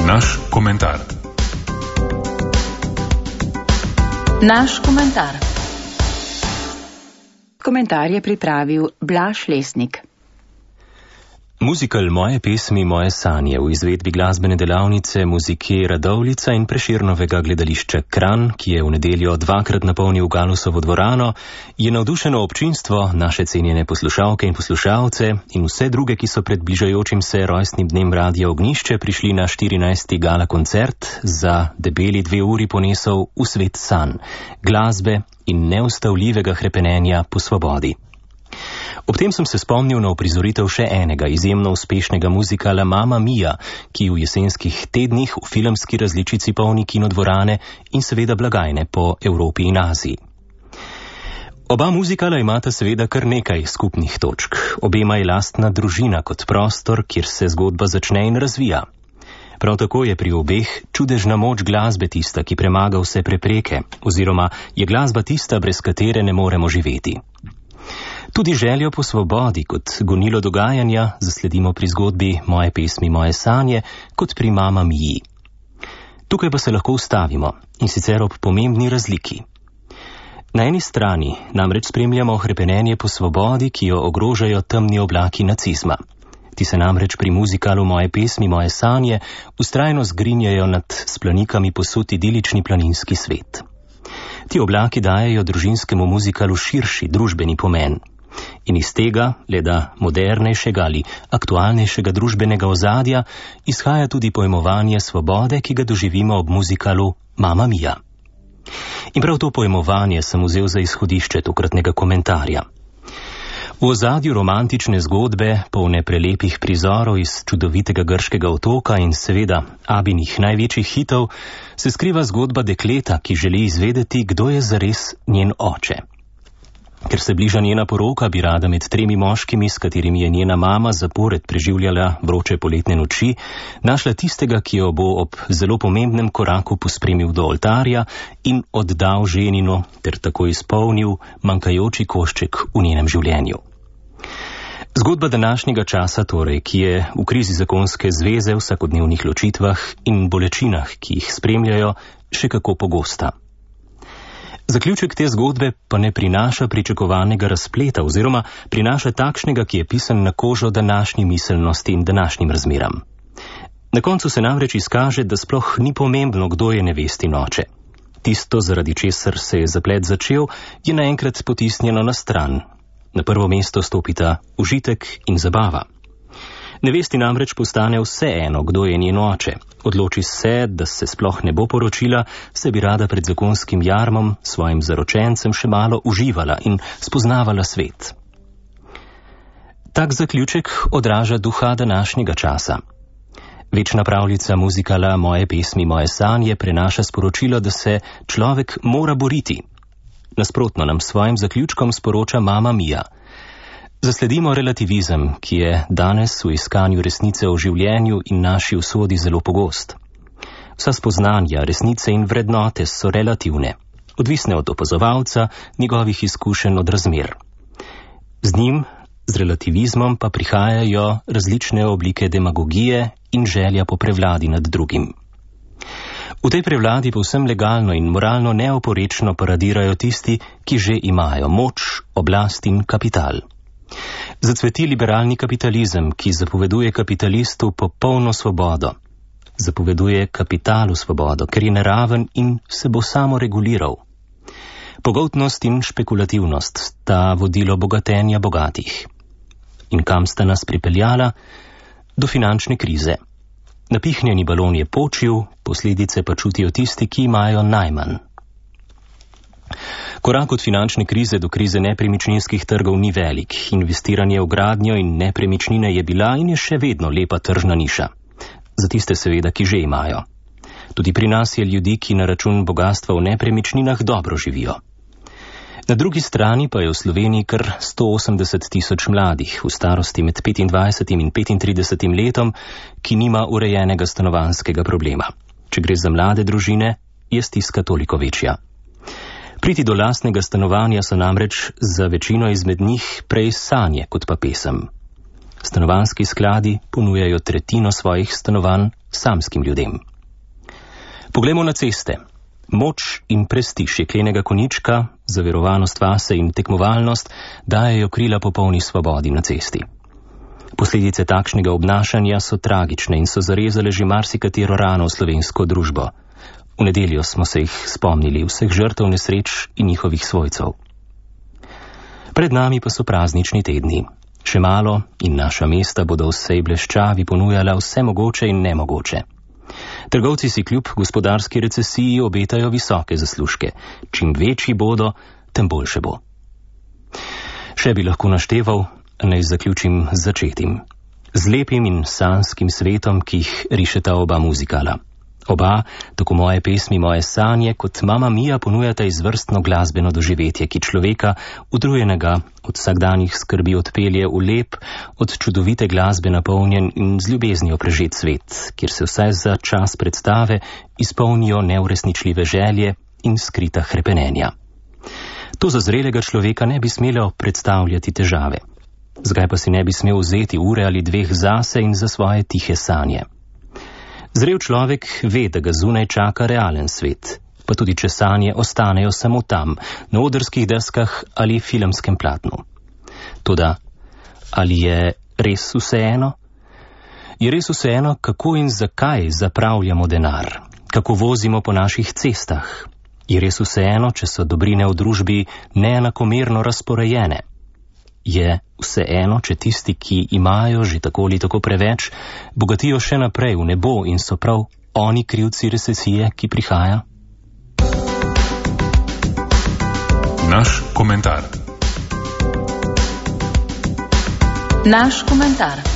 Naš komentar. Naš komentar. Komentar je pripravil Blaž Lesnik. Muzikal Moje pesmi, moje sanje v izvedbi glasbene delavnice Muzike Radovljica in Prešernovega gledališča Kranj, ki je v nedeljo dvakrat napolnil Galusovo dvorano, je navdušeno občinstvo, naše cenjene poslušalke in poslušalce in vse druge, ki so pred bližajočim se rojstnim dnem Radia Ognjišče prišli na 14. gala koncert, za debeli 2 uri ponesel v svet sanj, glasbe in neustavljivega hrepenenja po svobodi. Ob tem sem se spomnil na uprizoritev še enega izjemno uspešnega muzikala Mamma Mia, ki v jesenskih tednih v filmski različici polni kinodvorane in seveda blagajne po Evropi in Aziji. Oba muzikala imata seveda kar nekaj skupnih točk. Obema je lastna družina kot prostor, kjer se zgodba začne in razvija. Prav tako je pri obeh čudežna moč glasbe tista, ki premaga vse prepreke, oziroma je glasba tista, brez katere ne moremo živeti. Tudi željo po svobodi kot gonilo dogajanja zasledimo pri zgodbi Moje pesmi, moje sanje kot pri Mamma Mii. Tukaj pa se lahko ustavimo in sicer ob pomembni razliki. Na eni strani namreč spremljamo hrepenenje po svobodi, ki jo ogrožajo temni oblaki nacizma. Ti se namreč pri muzikalu Moje pesmi, moje sanje vztrajno zgrinjajo nad s planikami posut idilični planinski svet. Ti oblaki dajejo družinskemu muzikalu širši družbeni pomen. In iz tega, leda modernejšega ali aktualnejšega družbenega ozadja, izhaja tudi pojmovanje svobode, ki ga doživimo ob muzikalu Mamma Mia. In prav to pojmovanje sem vzel za izhodišče tokratnega komentarja. V ozadju romantične zgodbe, polne prelepih prizorov iz čudovitega grškega otoka in seveda Abinih največjih hitov, se skriva zgodba dekleta, ki želi izvedeti, kdo je zares njen oče. Ker se bliža njena poroka, bi rada med 3 moškimi, s katerimi je njena mama zapored preživljala vroče poletne noči, našla tistega, ki jo bo ob zelo pomembnem koraku pospremil do oltarja in oddal ženino ter tako izpolnil manjkajoči košček v njenem življenju. Zgodba današnjega časa torej, ki je v krizi zakonske zveze, vsakodnevnih ločitvah in bolečinah, ki jih spremljajo, še kako pogosta. Zaključek te zgodbe pa ne prinaša pričakovanega razpleta oziroma prinaša takšnega, ki je pisan na kožo današnji miselnosti in današnjim razmeram. Na koncu se namreč izkaže, da sploh ni pomembno, kdo je nevestin oče. Tisto, zaradi česar se je zaplet začel, je naenkrat potisnjeno na stran. Na prvo mesto stopita užitek in zabava. Nevesti namreč postane vseeno, kdo je njen oče. Odloči se, da se sploh ne bo poročila, se bi rada pred zakonskim jarmom svojim zaročencem še malo uživala in spoznavala svet. Tak zaključek odraža duha današnjega časa. Večna pravljica muzikala Moje pesmi, moje sanje prenaša sporočilo, da se človek mora boriti. Nasprotno nam s svojim zaključkom sporoča Mamma Mia. Zasledimo relativizem, ki je danes v iskanju resnice o življenju in naši usodi zelo pogost. Vsa spoznanja, resnice in vrednote so relativne, odvisne od opazovalca, njegovih izkušenj, od razmer. Z njim, z relativizmom pa prihajajo različne oblike demagogije in želja po prevladi nad drugim. V tej prevladi povsem legalno in moralno neoporečno paradirajo tisti, ki že imajo moč, oblast in kapital. Zacveti liberalni kapitalizem, ki zapoveduje kapitalistu popolno svobodo. Zapoveduje kapitalu svobodo, ker je naraven in se bo samo reguliral. Pogoltnost in špekulativnost sta vodilo bogatenja bogatih. In kam sta nas pripeljala? Do finančne krize. Napihnjeni balon je počil, posledice pa čutijo tisti, ki imajo najmanj. Korak od finančne krize do krize nepremičninskih trgov ni velik. Investiranje v gradnjo in nepremičnine je bila in je še vedno lepa tržna niša. Za tiste seveda, ki že imajo. Tudi pri nas je ljudi, ki na račun bogastva v nepremičninah dobro živijo. Na drugi strani pa je v Sloveniji kar 180 tisoč mladih v starosti med 25 in 35 letom, ki nima urejenega stanovanjskega problema. Če gre za mlade družine, je stiska toliko večja. Priti do lastnega stanovanja so namreč za večino izmed njih prej sanje kot pa pesem. Stanovanjski skladi ponujajo tretjino svojih stanovanj samskim ljudem. Poglejmo na ceste. Moč in prestiž jeklenega konjička, zaverovanost vase in tekmovalnost dajejo krila popolni svobodi na cesti. Posledice takšnega obnašanja so tragične in so zarezale že marsikatero rano v slovensko družbo. V nedeljo smo se jih spomnili, vseh žrtev nesreč in njihovih svojcev. Pred nami pa so praznični tedni. Še malo in naša mesta bodo vsej bleščavi ponujala vse mogoče in nemogoče. Trgovci si kljub gospodarski recesiji obetajo visoke zaslužke. Čim večji bodo, tem boljše bo. Še bi lahko našteval, naj zaključim z začetim. Z lepim in sanskim svetom, ki jih rišeta oba muzikala. Oba, tako moje pesmi, moje sanje, kot Mamma Mia ponujata izvrstno glasbeno doživetje, ki človeka, utrujenega od vsakdanjih skrbi, odpelje v lep, od čudovite glasbe napolnjen in z ljubeznijo prežet svet, kjer se vsaj za čas predstave izpolnijo neuresničljive želje in skrita hrepenenja. To za zrelega človeka ne bi smelo predstavljati težave. Zakaj pa si ne bi smel vzeti ure ali dveh zase in za svoje tihe sanje? Zrel človek ve, da ga zunaj čaka realen svet, pa tudi če sanje ostanejo samo tam, na odrskih deskah ali filmskem platnu. Toda, ali je res vseeno? Je res vseeno, kako in zakaj zapravljamo denar? Kako vozimo po naših cestah? Je res vseeno, če so dobrine v družbi neenakomerno razporejene? Je vseeno, če tisti, ki imajo že tako ali tako preveč, bogatijo še naprej v nebo in so prav oni krivci recesije, ki prihaja? Naš komentar. Naš komentar.